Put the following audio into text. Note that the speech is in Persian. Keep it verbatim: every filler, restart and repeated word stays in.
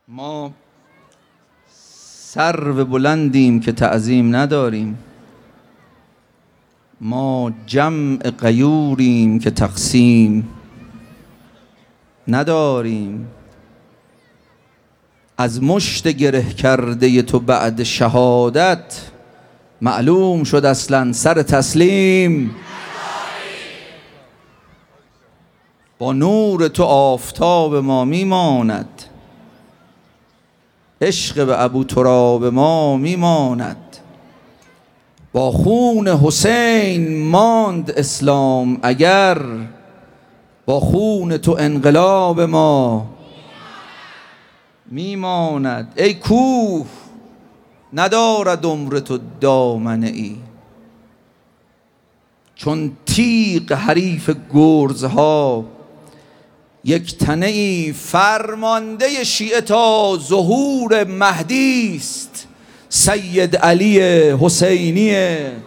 ما سرو بلندیم که تعظیم نداریم، ما جمع غیوریم که تقسیم نداریم. از مشت گره کرده تو بعد شهادت معلوم شد اصلا سر تسلیم. با نور تو آفتاب ما میماند، عشق به ابو تراب ما میماند. با خون حسین ماند اسلام اگر، با خون تو انقلاب ما میماند. ای کوه ندارد عمر تو دامنه ای، چون تیغ حریف گرزها یک تنه ای. فرمانده شیعه تا ظهور مهدی است سید علی حسینی